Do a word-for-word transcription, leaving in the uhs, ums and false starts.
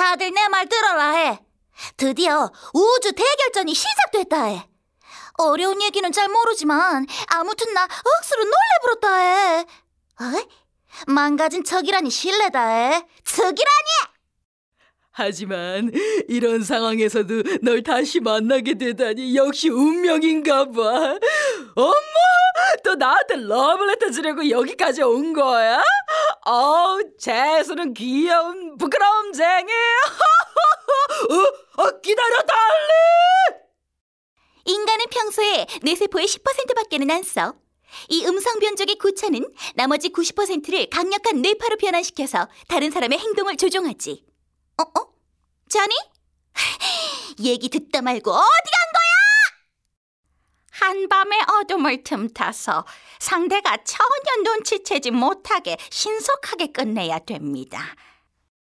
다들 내 말 들어라 해. 드디어 우주 대결전이 시작됐다 해. 어려운 얘기는 잘 모르지만 아무튼 나 억수로 놀래버렸다 해. 어? 망가진 척이라니 실례다 해. 척이라니! 하지만 이런 상황에서도 널 다시 만나게 되다니 역시 운명인가 봐. 엄마, 또 나한테 러브레터 주려고 여기까지 온 거야? 어우, 재수는 귀여운 부끄러움쟁이. 어, 어, 기다려, 달리! 인간은 평소에 뇌세포의 십 퍼센트밖에는 안 써. 이 음성 변조기 구차는 나머지 구십 퍼센트를 강력한 뇌파로 변환시켜서 다른 사람의 행동을 조종하지. 어? 어? 자니? 얘기 듣다 말고 어디 간 거야? 한밤의 어둠을 틈타서 상대가 전혀 눈치채지 못하게 신속하게 끝내야 됩니다.